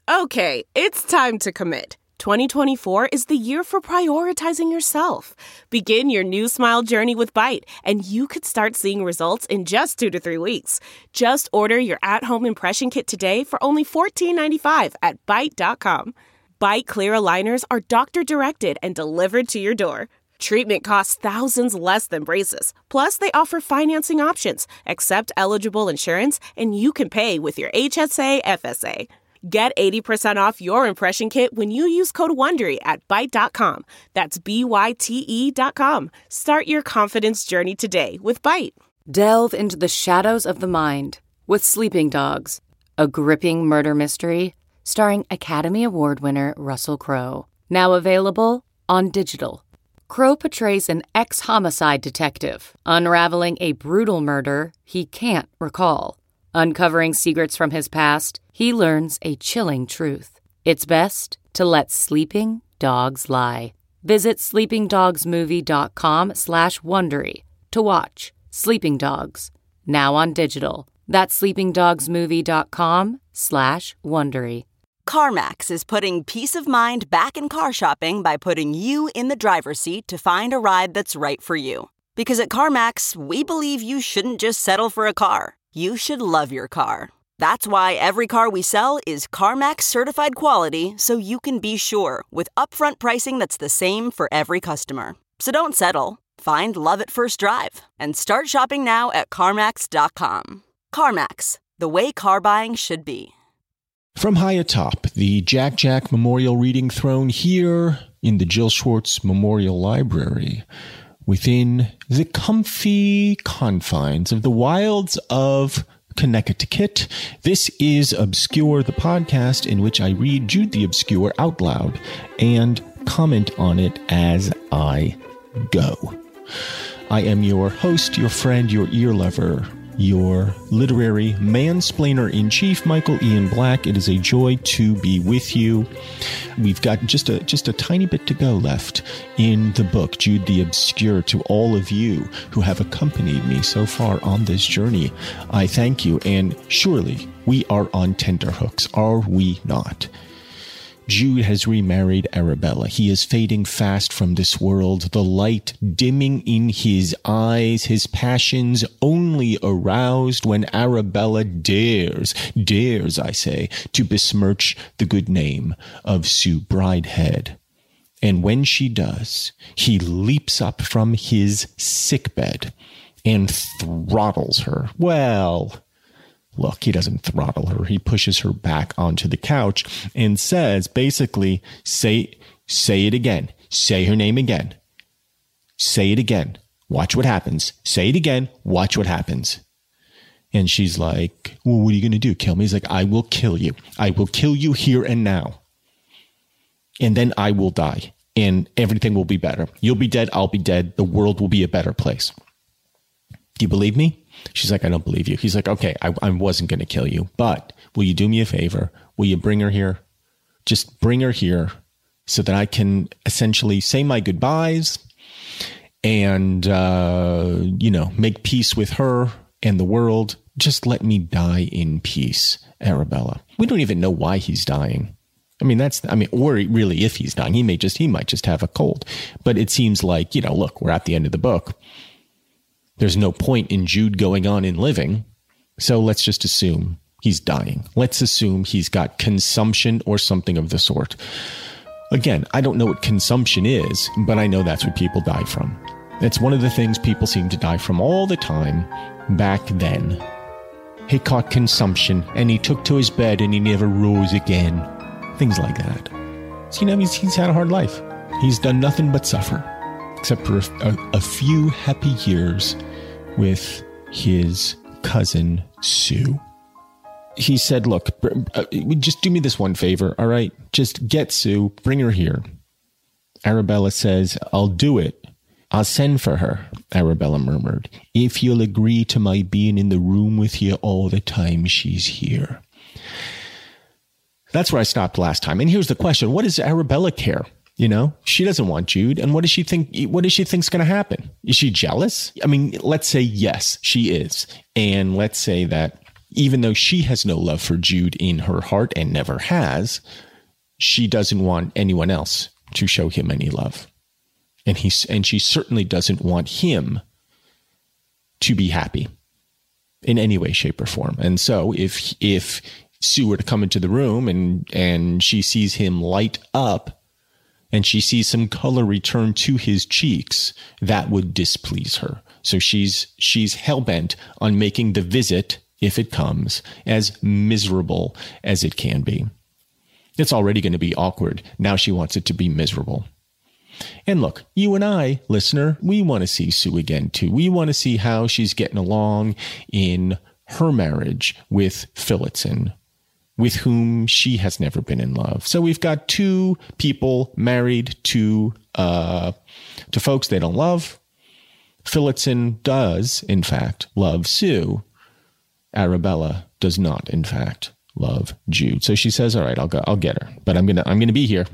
Okay, it's time to commit. 2024 is the year for prioritizing yourself. Begin your new smile journey with Byte, and you could start seeing results in just 2 to 3 weeks. Just order your at-home impression kit today for only $14.95 at Byte.com. Byte Clear aligners are doctor-directed and delivered to your door. Treatment costs thousands less than braces. Plus, they offer financing options, accept eligible insurance, and you can pay with your HSA, FSA. Get 80% off your impression kit when you use code WONDERY at Byte.com. That's BYTE.com. Start your confidence journey today with Byte. Delve into the shadows of the mind with Sleeping Dogs, a gripping murder mystery starring Academy Award winner Russell Crowe. Now available on digital. Crowe portrays an ex-homicide detective unraveling a brutal murder he can't recall. Uncovering secrets from his past, he learns a chilling truth. It's best to let sleeping dogs lie. Visit sleepingdogsmovie.com/Wondery to watch Sleeping Dogs, now on digital. That's sleepingdogsmovie.com/Wondery. CarMax is putting peace of mind back in car shopping by putting you in the driver's seat to find a ride that's right for you. Because at CarMax, we believe you shouldn't just settle for a car. You should love your car. That's why every car we sell is CarMax certified quality, so you can be sure with upfront pricing that's the same for every customer. So don't settle. Find love at first drive and start shopping now at CarMax.com. CarMax, the way car buying should be. From high atop the Jack Jack Memorial Reading Throne here in the Jill Schwartz Memorial Library, within the comfy confines of the wilds of Connecticut, this is Obscure, the podcast in which I read Jude the Obscure out loud and comment on it as I go. I am your host, your friend, your ear lover, your literary mansplainer-in-chief, Michael Ian Black. It is a joy to be with you. We've got just a tiny bit to go left in the book, Jude the Obscure. To all of you who have accompanied me so far on this journey, I thank you, and surely we are on tenterhooks, are we not? Jude has remarried Arabella. He is fading fast from this world, the light dimming in his eyes, his passions only aroused when Arabella dares, I say, to besmirch the good name of Sue Bridehead. And when she does, he leaps up from his sickbed and throttles her. Well, look, he doesn't throttle her. He pushes her back onto the couch and says, basically, say it again. Say her name again. Say it again. Watch what happens. Say it again. Watch what happens. And she's like, well, what are you going to do? Kill me? He's like, I will kill you. I will kill you here and now. And then I will die. And everything will be better. You'll be dead. I'll be dead. The world will be a better place. Do you believe me? She's like, I don't believe you. He's like, okay, I wasn't going to kill you, but will you do me a favor? Will you bring her here? Just bring her here so that I can essentially say my goodbyes and, make peace with her and the world. Just let me die in peace, Arabella. We don't even know why he's dying. Or really if he's dying, he might just have a cold. But it seems like, look, we're at the end of the book. There's no point in Jude going on and living, so let's just assume he's dying. Let's assume he's got consumption or something of the sort. Again, I don't know what consumption is, but I know that's what people die from. It's one of the things people seem to die from all the time back then. He caught consumption, and he took to his bed, and he never rose again. Things like that. So, he's had a hard life. He's done nothing but suffer, except for a few happy years with his cousin Sue. He said, look, just do me this one favor, all right? Just get Sue, bring her here. Arabella says, I'll do it. I'll send for her, Arabella murmured, if you'll agree to my being in the room with you all the time she's here. That's where I stopped last time. And here's the question. What does Arabella care? She doesn't want Jude. And what does she think's going to happen? Is she jealous? Let's say yes, she is. And let's say that, even though she has no love for Jude in her heart and never has, she doesn't want anyone else to show him any love. And she certainly doesn't want him to be happy in any way, shape, or form. And so if Sue were to come into the room and she sees him light up and she sees some color return to his cheeks, that would displease her. So she's hell-bent on making the visit, if it comes, as miserable as it can be. It's already going to be awkward. Now she wants it to be miserable. And look, you and I, listener, we want to see Sue again too. We want to see how she's getting along in her marriage with Phillotson, with whom she has never been in love. So we've got two people married to folks they don't love. Phillotson does, in fact, love Sue. Arabella does not, in fact, love Jude. So she says, all right, I'll get her, but I'm gonna be here.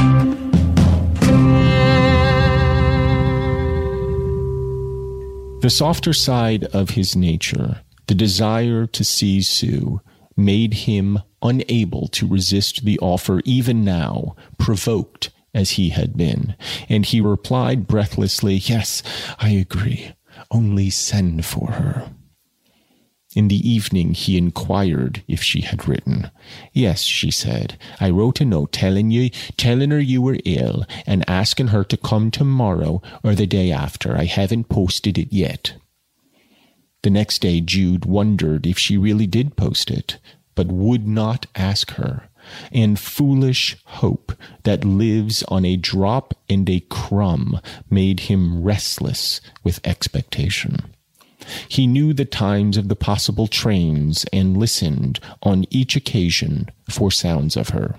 The softer side of his nature, the desire to see Sue, made him unable to resist the offer even now, provoked as he had been. And he replied breathlessly, yes, I agree. Only send for her. In the evening, he inquired if she had written. Yes, she said. I wrote a note telling her you were ill and asking her to come tomorrow or the day after. I haven't posted it yet. The next day, Jude wondered if she really did post it, but would not ask her. And foolish hope that lives on a drop and a crumb made him restless with expectation. He knew the times of the possible trains and listened on each occasion for sounds of her.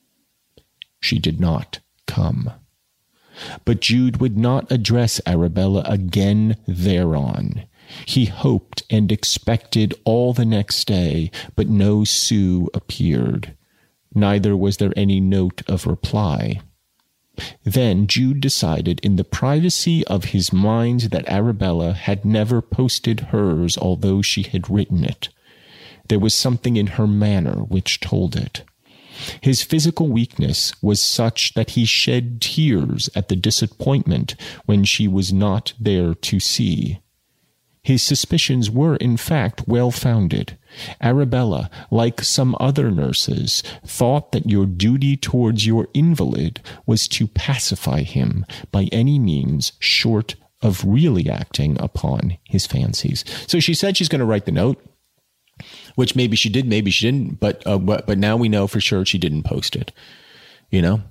She did not come. But Jude would not address Arabella again thereon. He hoped and expected all the next day, but no Sue appeared. Neither was there any note of reply. Then Jude decided in the privacy of his mind that Arabella had never posted hers, although she had written it. There was something in her manner which told it. His physical weakness was such that he shed tears at the disappointment when she was not there to see. His suspicions were, in fact, well-founded. Arabella, like some other nurses, thought that your duty towards your invalid was to pacify him by any means short of really acting upon his fancies. So she said she's going to write the note, which maybe she did, maybe she didn't, but now we know for sure she didn't post it, you know?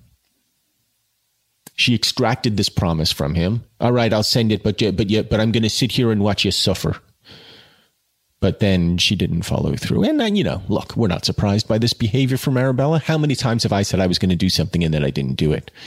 She extracted this promise from him. All right, I'll send it, but I'm going to sit here and watch you suffer. But then she didn't follow through. And then, look, we're not surprised by this behavior from Arabella. How many times have I said I was going to do something and then I didn't do it?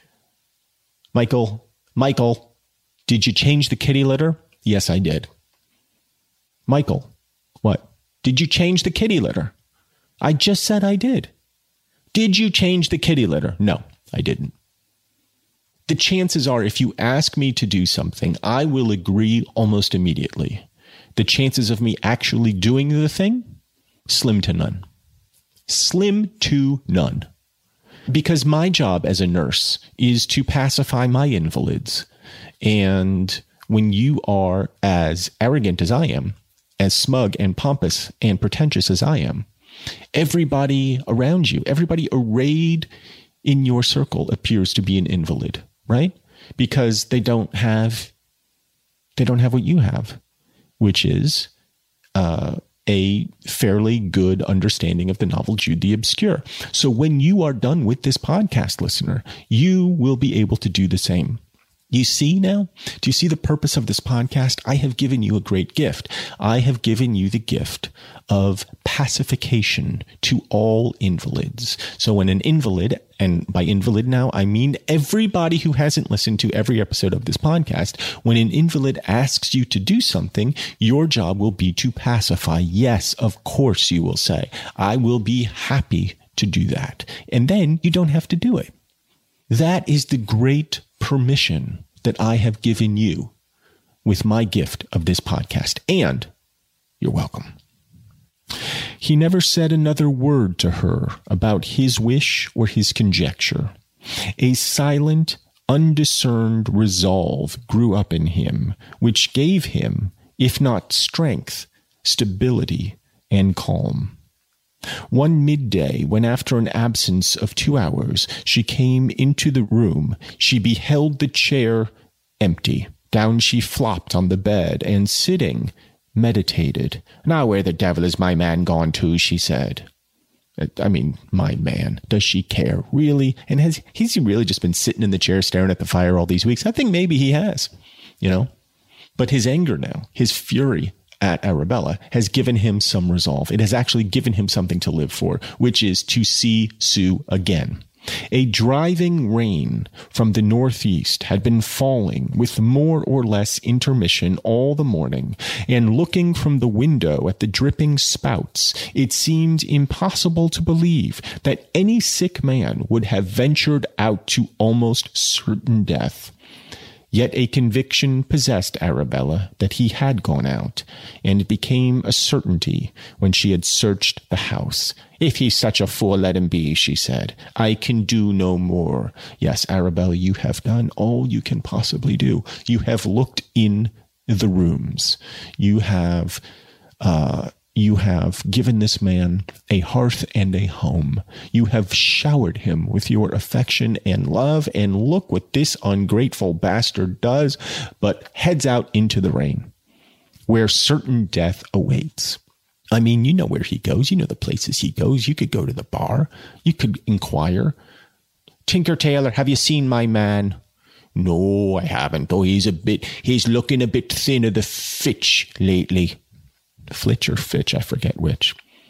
Michael, did you change the kitty litter? Yes, I did. Michael, what? Did you change the kitty litter? I just said I did. Did you change the kitty litter? No, I didn't. The chances are, if you ask me to do something, I will agree almost immediately. The chances of me actually doing the thing, slim to none. Slim to none. Because my job as a nurse is to pacify my invalids. And when you are as arrogant as I am, as smug and pompous and pretentious as I am, everybody around you, everybody arrayed in your circle appears to be an invalid. Right? Because they don't have what you have, which is a fairly good understanding of the novel Jude the Obscure. So when you are done with this podcast, listener, you will be able to do the same. You see now? Do you see the purpose of this podcast? I have given you a great gift. I have given you the gift of pacification to all invalids. So when an invalid, and by invalid now, I mean everybody who hasn't listened to every episode of this podcast, when an invalid asks you to do something, your job will be to pacify. Yes, of course, you will say, I will be happy to do that. And then you don't have to do it. That is the great permission that I have given you with my gift of this podcast. And you're welcome. He never said another word to her about his wish or his conjecture. A silent, undiscerned resolve grew up in him, which gave him, if not strength, stability and calm. One midday, when after an absence of 2 hours, she came into the room, she beheld the chair empty. Down she flopped on the bed, and sitting, meditated. "Now where the devil is my man gone to?" she said. I mean, my man. Does she care? Really? And has he really just been sitting in the chair staring at the fire all these weeks? I think maybe he has, But his anger now, his fury at Arabella has given him some resolve. It has actually given him something to live for, which is to see Sue again. A driving rain from the northeast had been falling with more or less intermission all the morning, and looking from the window at the dripping spouts, it seemed impossible to believe that any sick man would have ventured out to almost certain death. Yet a conviction possessed Arabella that he had gone out, and it became a certainty when she had searched the house. "If he's such a fool, let him be," she said. "I can do no more." Yes, Arabella, you have done all you can possibly do. You have looked in the rooms. You have given this man a hearth and a home. You have showered him with your affection and love, and look what this ungrateful bastard does, but heads out into the rain, where certain death awaits. I mean, you know where he goes. You know the places he goes. You could go to the bar. You could inquire. "Tinker Tailor, have you seen my man?" "No, I haven't. Oh, he's looking a bit thin of the fitch lately." Flitch or Fitch, I forget which.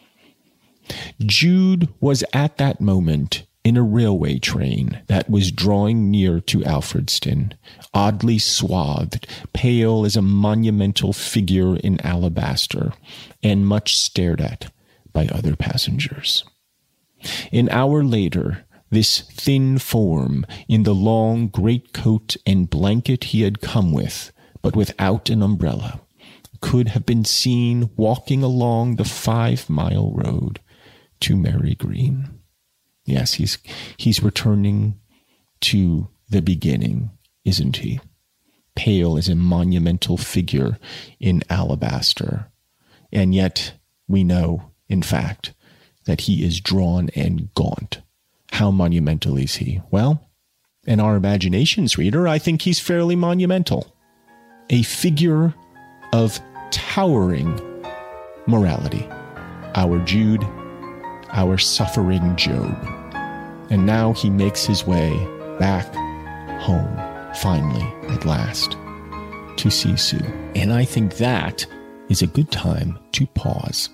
Jude was at that moment in a railway train that was drawing near to Alfredston, oddly swathed, pale as a monumental figure in alabaster, and much stared at by other passengers. An hour later, this thin form, in the long greatcoat and blanket he had come with, but without an umbrella, could have been seen walking along the 5-mile road to Mary Green. Yes, he's returning to the beginning, isn't he? Pale as a monumental figure in alabaster. And yet we know, in fact, that he is drawn and gaunt. How monumental is he? Well, in our imaginations, reader, I think he's fairly monumental. A figure of towering morality. Our Jude, our suffering Job. And now he makes his way back home, finally, at last, to see Sue. And I think that is a good time to pause.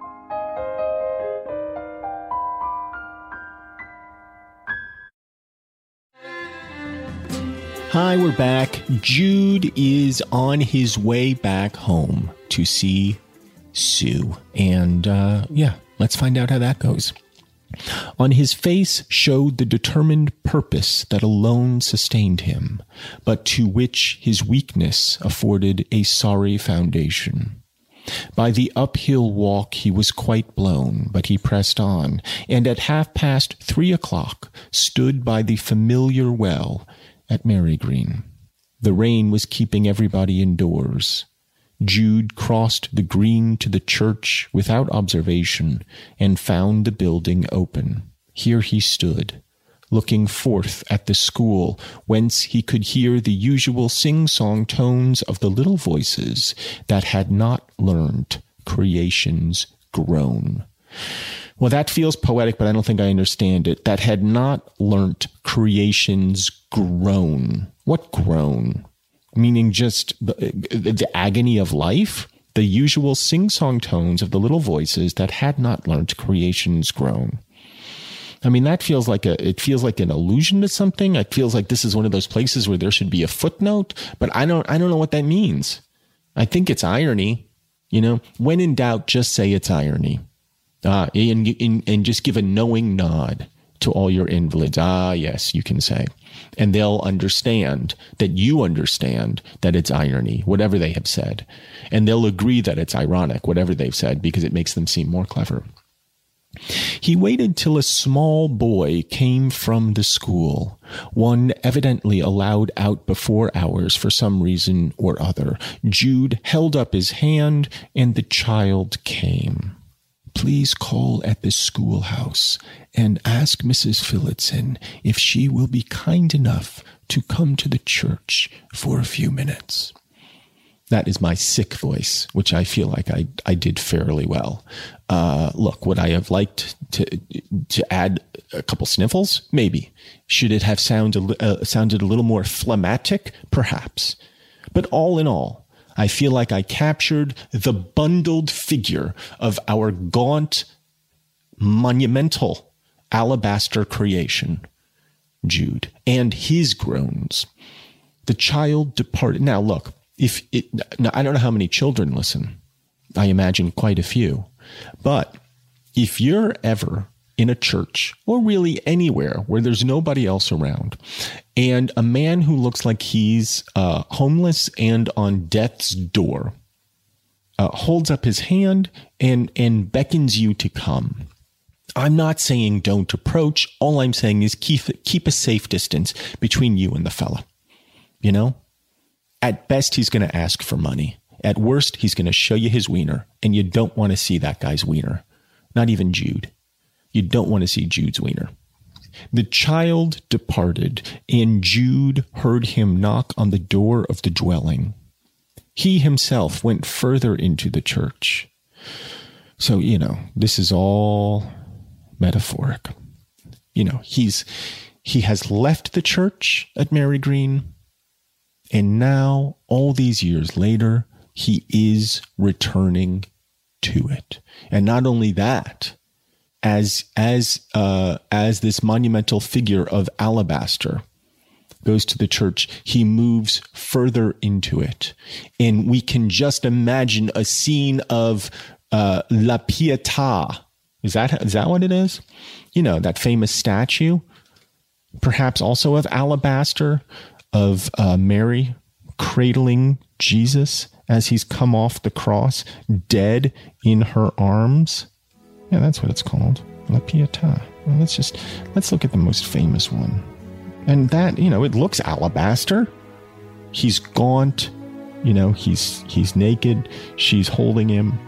Hi, we're back. Jude is on his way back home to see Sue. And let's find out how that goes. On his face showed the determined purpose that alone sustained him, but to which his weakness afforded a sorry foundation. By the uphill walk he was quite blown, but he pressed on, and at 3:30 stood by the familiar well at Mary Green. The rain was keeping everybody indoors. Jude crossed the green to the church without observation and found the building open. Here he stood, looking forth at the school, whence he could hear the usual sing-song tones of the little voices that had not learnt creation's groan. Well, that feels poetic, but I don't think I understand it. That had not learnt creation's groan. What groan? Meaning just the agony of life? The usual sing-song tones of the little voices that had not learnt creation's groan. I mean, that feels like an allusion to something. It feels like this is one of those places where there should be a footnote, but I don't know what that means. I think it's irony. When in doubt, just say it's irony. And just give a knowing nod to all your invalids. Ah, yes, you can say. And they'll understand that you understand that it's irony, whatever they have said. And they'll agree that it's ironic, whatever they've said, because it makes them seem more clever. He waited till a small boy came from the school, one evidently allowed out before hours for some reason or other. Jude held up his hand, and the child came. Please call at the schoolhouse and ask Mrs. Phillotson if she will be kind enough to come to the church for a few minutes. That is my sick voice, which I feel like I did fairly well. Look, would I have liked to add a couple sniffles? Maybe. Should it have sounded a little more phlegmatic? Perhaps. But all in all, I feel like I captured the bundled figure of our gaunt, monumental alabaster creation, Jude, and his groans. The child departed. Now, look. Now, I don't know how many children listen. I imagine quite a few. But if you're ever in a church or really anywhere where there's nobody else around, and a man who looks like he's homeless and on death's door holds up his hand and beckons you to come, I'm not saying don't approach. All I'm saying is keep a safe distance between you and the fella. You know? At best, he's going to ask for money. At worst, he's going to show you his wiener, and you don't want to see that guy's wiener. Not even Jude. You don't want to see Jude's wiener. The child departed, and Jude heard him knock on the door of the dwelling. He himself went further into the church. So, this is all metaphoric. He has left the church at Mary Green. And now, all these years later, he is returning to it. And not only that, as this monumental figure of alabaster goes to the church, he moves further into it. And we can just imagine a scene of La Pietà. Is that what it is? That famous statue, perhaps also of alabaster, of Mary cradling Jesus as he's come off the cross, dead in her arms. Yeah, that's what it's called. La Pietà. Well, let's look at the most famous one. And that, it looks alabaster. He's gaunt. He's naked. She's holding him.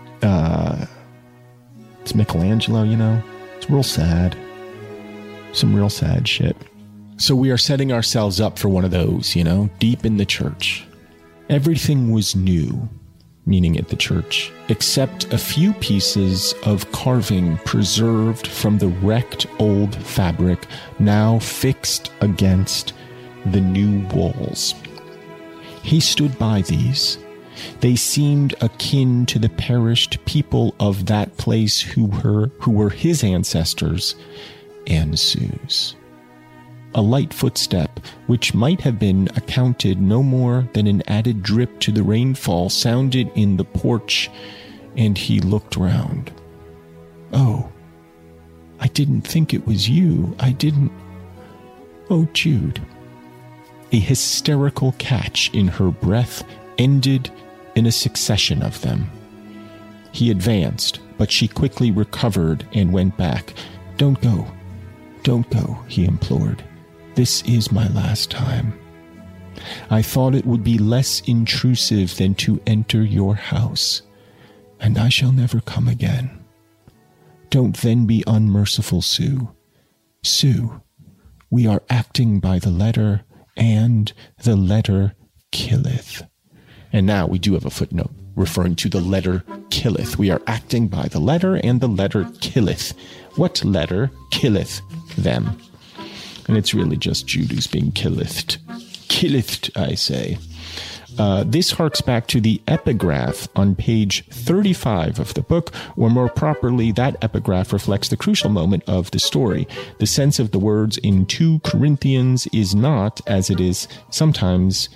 It's Michelangelo, It's real sad. Some real sad shit. So we are setting ourselves up for one of those, deep in the church. Everything was new, meaning at the church, except a few pieces of carving preserved from the wrecked old fabric now fixed against the new walls. He stood by these. They seemed akin to the perished people of that place who were his ancestors and Sue's. A light footstep, which might have been accounted no more than an added drip to the rainfall, sounded in the porch, and he looked round. Oh, I didn't think it was you. I didn't. Oh, Jude. A hysterical catch in her breath ended in a succession of them. He advanced, but she quickly recovered and went back. Don't go. Don't go, he implored. This is my last time. I thought it would be less intrusive than to enter your house, and I shall never come again. Don't then be unmerciful, Sue. Sue, we are acting by the letter, and the letter killeth. And now we do have a footnote referring to the letter killeth. We are acting by the letter, and the letter killeth. What letter killeth them? And it's really just Jude who's being killithed. Killithed, I say. This harks back to the epigraph on page 35 of the book, or more properly, that epigraph reflects the crucial moment of the story. The sense of the words in 2 Corinthians is not, as it is sometimes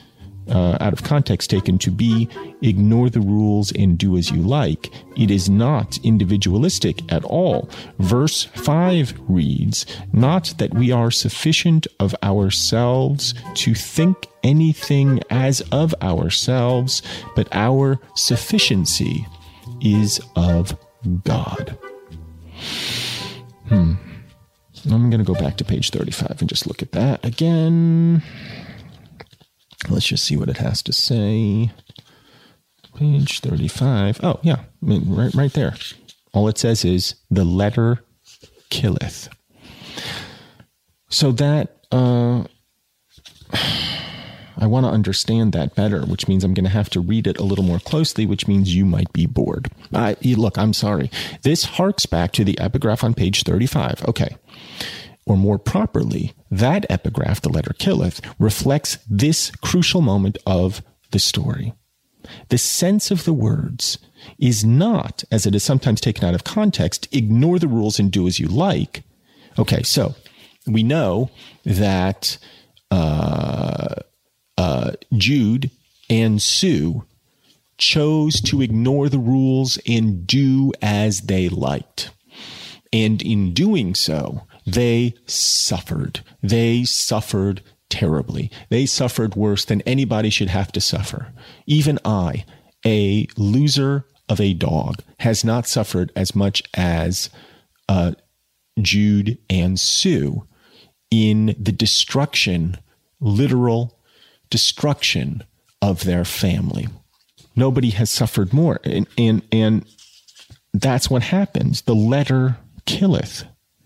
out of context taken to be ignore the rules and do as you like. It is not individualistic at all. Verse 5 reads, not that we are sufficient of ourselves to think anything as of ourselves, but our sufficiency is of God. I'm going to go back to page 35 and just look at that again. Let's just see what it has to say. Page 35. Oh, yeah, right there. All it says is, the letter killeth. So that, I want to understand that better, which means I'm going to have to read it a little more closely, which means you might be bored. Look, I'm sorry. This harks back to the epigraph on page 35. Okay. Or more properly, that epigraph, the letter killeth, reflects this crucial moment of the story. The sense of the words is not, as it is sometimes taken out of context, ignore the rules and do as you like. Okay, so we know that Jude and Sue chose to ignore the rules and do as they liked. And in doing so, they suffered. They suffered terribly. They suffered worse than anybody should have to suffer. Even I, a loser of a dog, has not suffered as much as Jude and Sue in the destruction, literal destruction of their family. Nobody has suffered more. And that's what happens. The letter killeth.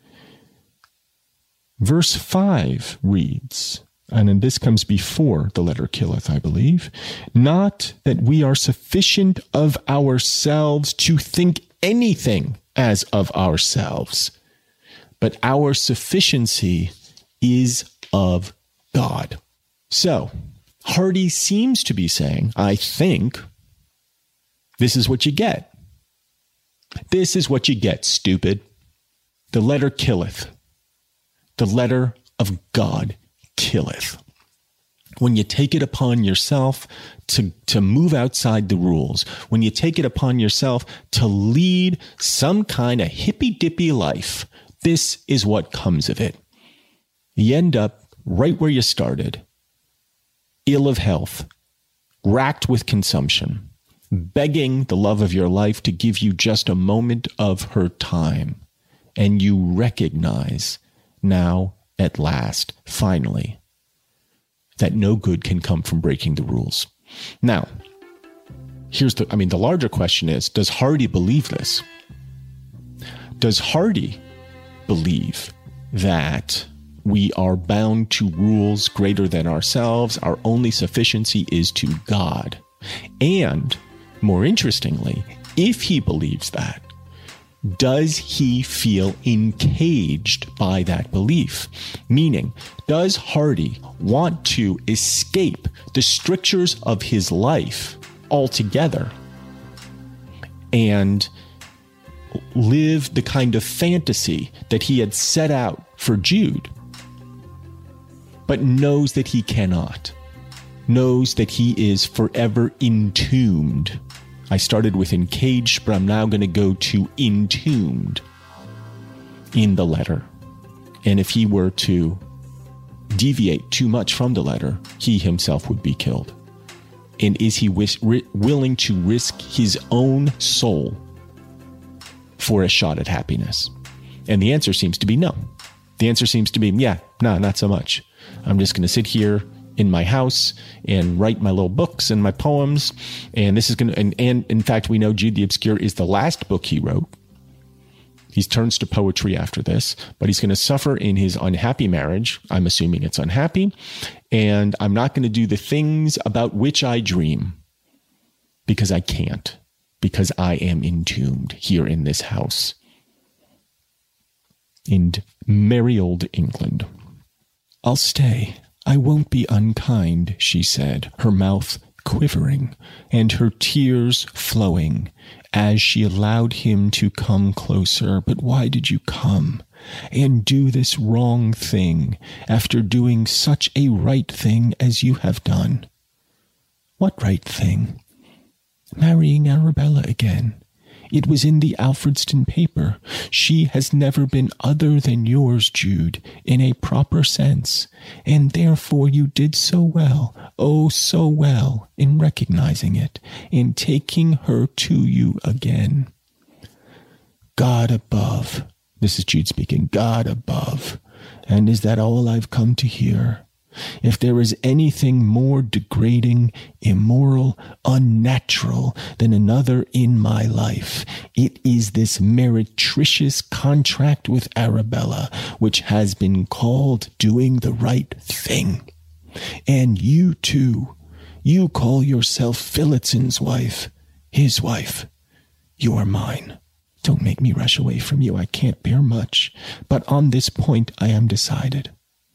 Verse 5 reads, and then this comes before the letter killeth, I believe, not that we are sufficient of ourselves to think anything as of ourselves, but our sufficiency is of God. So, Hardy seems to be saying, I think, this is what you get. This is what you get, stupid. The letter killeth. The letter of God killeth. When you take it upon yourself to move outside the rules, when you take it upon yourself to lead some kind of hippy-dippy life, this is what comes of it. You end up right where you started, ill of health, racked with consumption, begging the love of your life to give you just a moment of her time, and you recognize now, at last, finally, that no good can come from breaking the rules. Now, the larger question is, does Hardy believe this? Does Hardy believe that we are bound to rules greater than ourselves? Our only sufficiency is to God. And, more interestingly, if he believes that, does he feel encaged by that belief? Meaning, does Hardy want to escape the strictures of his life altogether and live the kind of fantasy that he had set out for Jude, but knows that he cannot, knows that he is forever entombed? I started with encaged, but I'm now going to go to entombed in the letter. And if he were to deviate too much from the letter, he himself would be killed. And is he willing to risk his own soul for a shot at happiness? And the answer seems to be no. The answer seems to be, not so much. I'm just going to sit here in my house and write my little books and my poems. And this is going to, and in fact, we know Jude the Obscure is the last book he wrote. He turns to poetry after this, but he's going to suffer in his unhappy marriage. I'm assuming it's unhappy. And I'm not going to do the things about which I dream because I can't, because I am entombed here in this house in merry old England. I'll stay. I won't be unkind, she said, her mouth quivering and her tears flowing as she allowed him to come closer. But why did you come and do this wrong thing after doing such a right thing as you have done? What right thing? Marrying Arabella again. It was in the Alfredston paper. She has never been other than yours, Jude, in a proper sense, and therefore you did so well, oh, so well, in recognizing it, in taking her to you again. God above, this is Jude speaking, God above, and is that all I've come to hear? If there is anything more degrading, immoral, unnatural than another in my life, it is this meretricious contract with Arabella, which has been called doing the right thing. And you too, you call yourself Philitson's wife, his wife. You are mine. Don't make me rush away from you. I can't bear much. But on this point I am decided.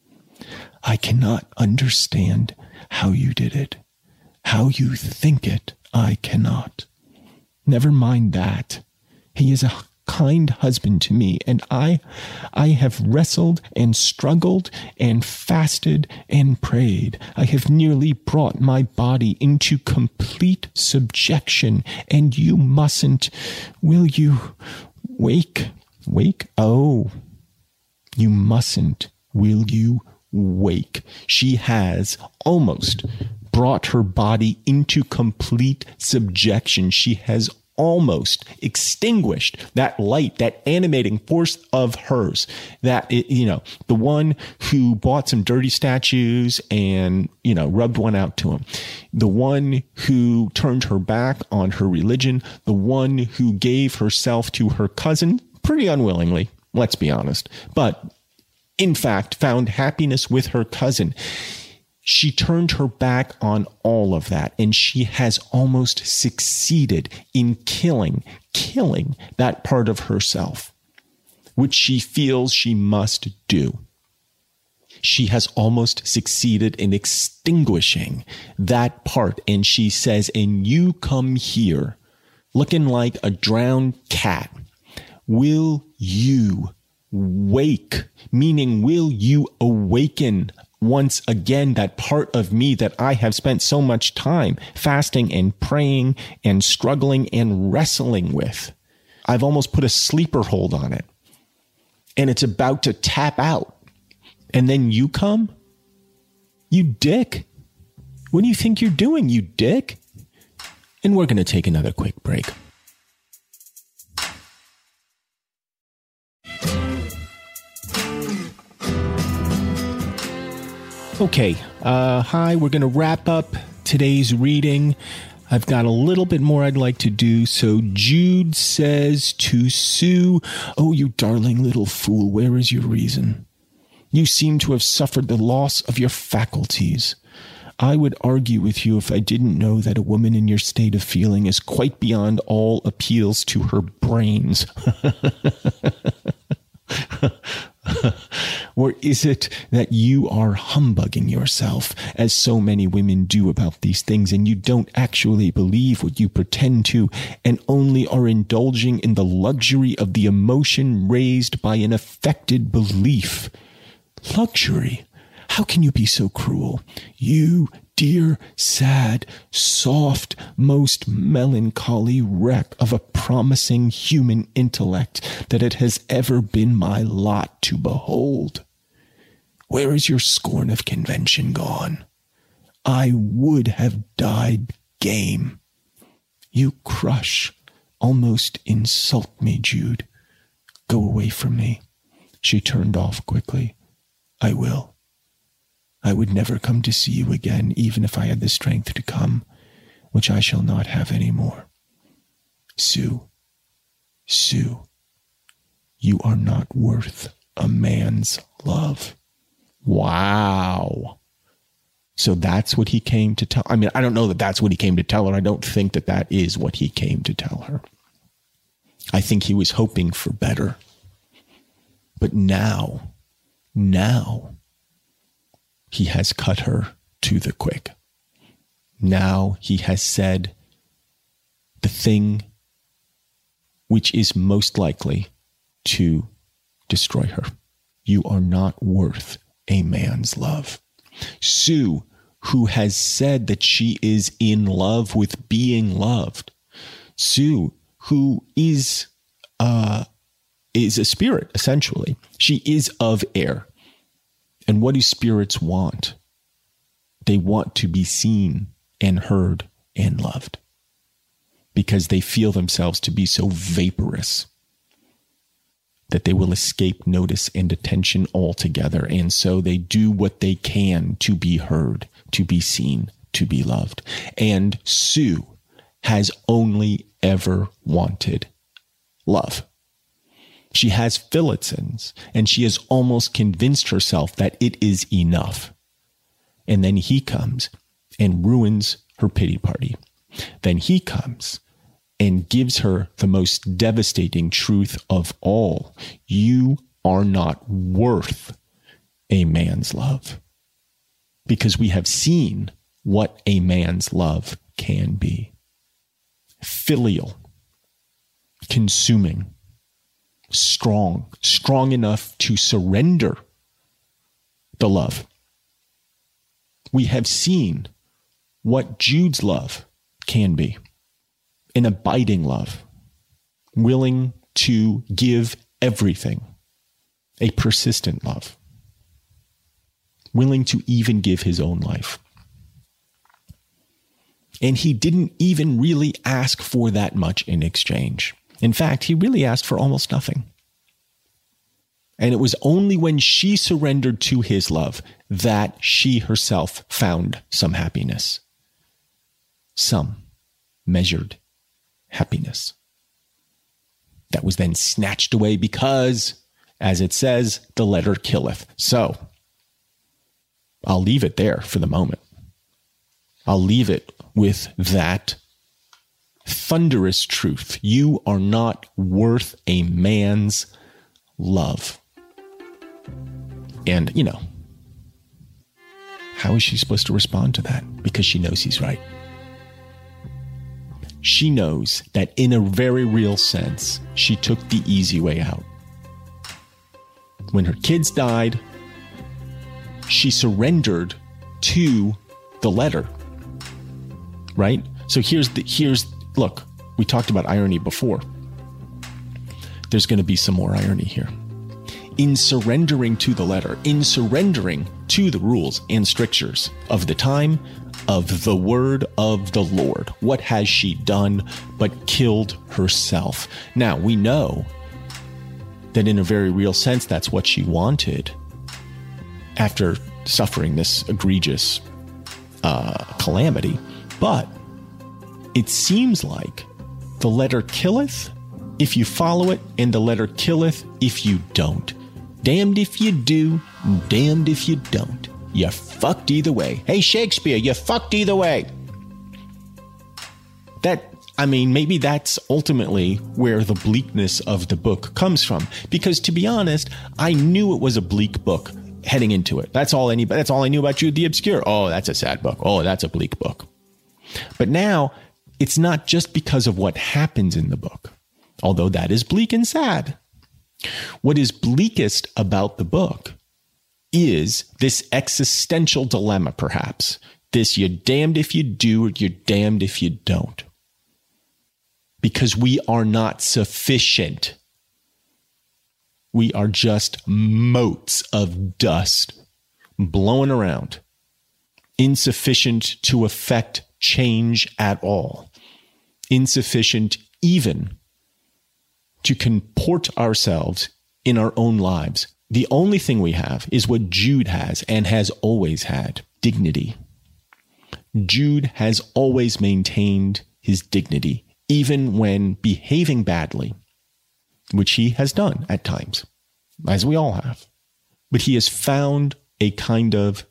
I cannot understand how you did it. How you think it, I cannot. Never mind that. He is a kind husband to me, and I have wrestled and struggled and fasted and prayed. I have nearly brought my body into complete subjection, and you mustn't. Will you wake? Oh, you mustn't. Will you wake? She has almost brought her body into complete subjection. She has almost extinguished that light, that animating force of hers, that, the one who bought some dirty statues and, rubbed one out to him, the one who turned her back on her religion, the one who gave herself to her cousin pretty unwillingly, let's be honest, but in fact, found happiness with her cousin. She turned her back on all of that, and she has almost succeeded in killing that part of herself, which she feels she must do. She has almost succeeded in extinguishing that part, and she says, and you come here looking like a drowned cat. Will you wake? Meaning, will you awaken once again that part of me that I have spent so much time fasting and praying and struggling and wrestling with? I've almost put a sleeper hold on it, and it's about to tap out. And then you come? You dick. What do you think you're doing, you dick? And we're going to take another quick break. Okay, hi, we're going to wrap up today's reading. I've got a little bit more I'd like to do. So Jude says to Sue, "Oh, you darling little fool, where is your reason? You seem to have suffered the loss of your faculties. I would argue with you if I didn't know that a woman in your state of feeling is quite beyond all appeals to her brains." Or is it that you are humbugging yourself, as so many women do about these things, and you don't actually believe what you pretend to, and only are indulging in the luxury of the emotion raised by an affected belief? Luxury? How can you be so cruel? You dear, sad, soft, most melancholy wreck of a promising human intellect that it has ever been my lot to behold. Where is your scorn of convention gone? I would have died game. You crush, almost insult me, Jude. Go away from me. She turned off quickly. I will. I would never come to see you again, even if I had the strength to come, which I shall not have any more. Sue, you are not worth a man's love. Wow. So that's what he came to tell. I mean, I don't know that that's what he came to tell her. I don't think that that is what he came to tell her. I think he was hoping for better. But now, he has cut her to the quick. Now he has said the thing which is most likely to destroy her. You are not worth a man's love. Sue, who has said that she is in love with being loved. Sue, who is a spirit, essentially. She is of air. And what do spirits want? They want to be seen and heard and loved, because they feel themselves to be so vaporous that they will escape notice and attention altogether. And so they do what they can to be heard, to be seen, to be loved. And Sue has only ever wanted love. She has Phillidson's, and she has almost convinced herself that it is enough. And then he comes and ruins her pity party. Then he comes and gives her the most devastating truth of all. You are not worth a man's love, because we have seen what a man's love can be. Filial, consuming, strong enough to surrender the love. We have seen what Jude's love can be. An abiding love, willing to give everything. A persistent love, willing to even give his own life. And he didn't even really ask for that much in exchange. In fact, he really asked for almost nothing. And it was only when she surrendered to his love that she herself found some happiness. Some measured happiness. That was then snatched away because, as it says, the letter killeth. So, I'll leave it there for the moment. I'll leave it with that thunderous truth. You are not worth a man's love. And, how is she supposed to respond to that? Because she knows he's right. She knows that in a very real sense, she took the easy way out. When her kids died, she surrendered to the letter. Right? So look, we talked about irony before. There's going to be some more irony here. In surrendering to the letter, in surrendering to the rules and strictures of the time, of the word of the Lord, what has she done but killed herself? Now, we know that in a very real sense, that's what she wanted after suffering this egregious calamity. But it seems like the letter killeth if you follow it, and the letter killeth if you don't. Damned if you do, damned if you don't. You're fucked either way. Hey, Shakespeare, you're fucked either way. Maybe that's ultimately where the bleakness of the book comes from. Because to be honest, I knew it was a bleak book heading into it. That's all I knew about Jude the Obscure. Oh, that's a sad book. Oh, that's a bleak book. But now, it's not just because of what happens in the book, although that is bleak and sad. What is bleakest about the book is this existential dilemma, perhaps. This you're damned if you do, or you're damned if you don't. Because we are not sufficient. We are just motes of dust blowing around, insufficient to affect change at all, insufficient even to comport ourselves in our own lives. The only thing we have is what Jude has and has always had: dignity. Jude has always maintained his dignity, even when behaving badly, which he has done at times, as we all have. But he has found a kind of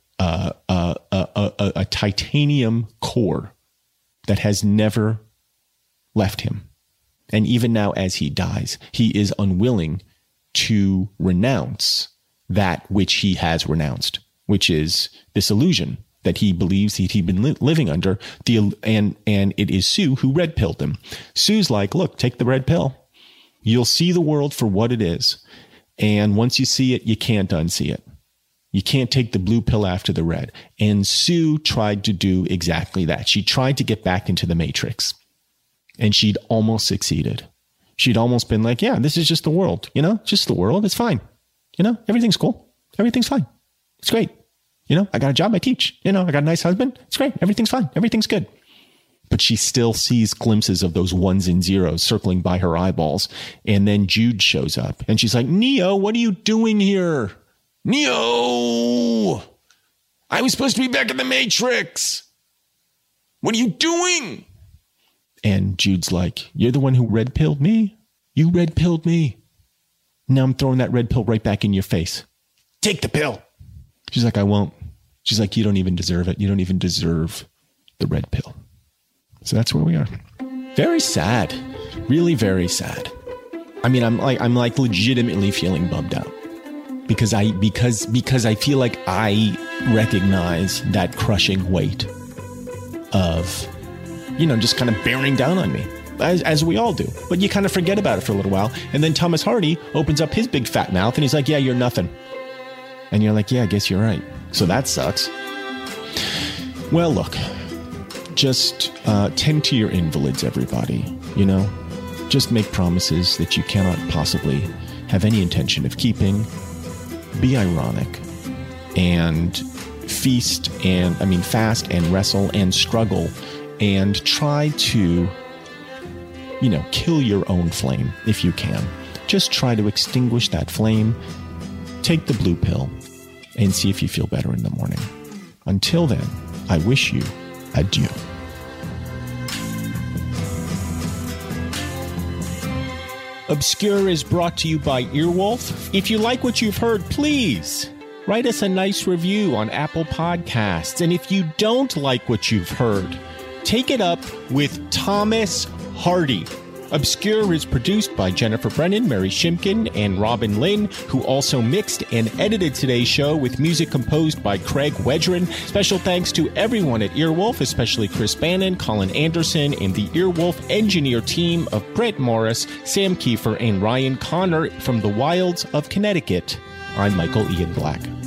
a titanium core that has never left him. And even now, as he dies, he is unwilling to renounce that which he has renounced, which is this illusion that he believes that he'd been living under. And it is Sue who red pilled him. Sue's like, look, take the red pill. You'll see the world for what it is. And once you see it, you can't unsee it. You can't take the blue pill after the red. And Sue tried to do exactly that. She tried to get back into the Matrix. And she'd almost succeeded. She'd almost been like, yeah, this is just the world. Just the world. It's fine. Everything's cool. Everything's fine. It's great. I got a job. I teach. I got a nice husband. It's great. Everything's fine. Everything's good. But she still sees glimpses of those ones and zeros circling by her eyeballs. And then Jude shows up and she's like, Neo, what are you doing here? Neo, I was supposed to be back in the Matrix. What are you doing? And Jude's like, you're the one who red-pilled me? You red-pilled me. Now I'm throwing that red pill right back in your face. Take the pill. She's like, I won't. She's like, you don't even deserve it. You don't even deserve the red pill. So that's where we are. Very sad. Really very sad. I mean, I'm like legitimately feeling bummed out. Because I feel like I recognize that crushing weight of, just kind of bearing down on me, as we all do. But you kind of forget about it for a little while. And then Thomas Hardy opens up his big fat mouth and he's like, yeah, you're nothing. And you're like, yeah, I guess you're right. So that sucks. Well, look, just tend to your invalids, everybody. Just make promises that you cannot possibly have any intention of keeping. Be ironic and fast and wrestle and struggle and try to, kill your own flame if you can. Just try to extinguish that flame. Take the blue pill and see if you feel better in the morning. Until then, I wish you adieu. Obscure is brought to you by Earwolf. If you like what you've heard, please write us a nice review on Apple Podcasts. And if you don't like what you've heard, take it up with Thomas Hardy. Obscure is produced by Jennifer Brennan, Mary Shimkin, and Robin Lynn, who also mixed and edited today's show with music composed by Craig Wedren. Special thanks to everyone at Earwolf, especially Chris Bannon, Colin Anderson, and the Earwolf engineer team of Brett Morris, Sam Kiefer, and Ryan Connor from the wilds of Connecticut. I'm Michael Ian Black.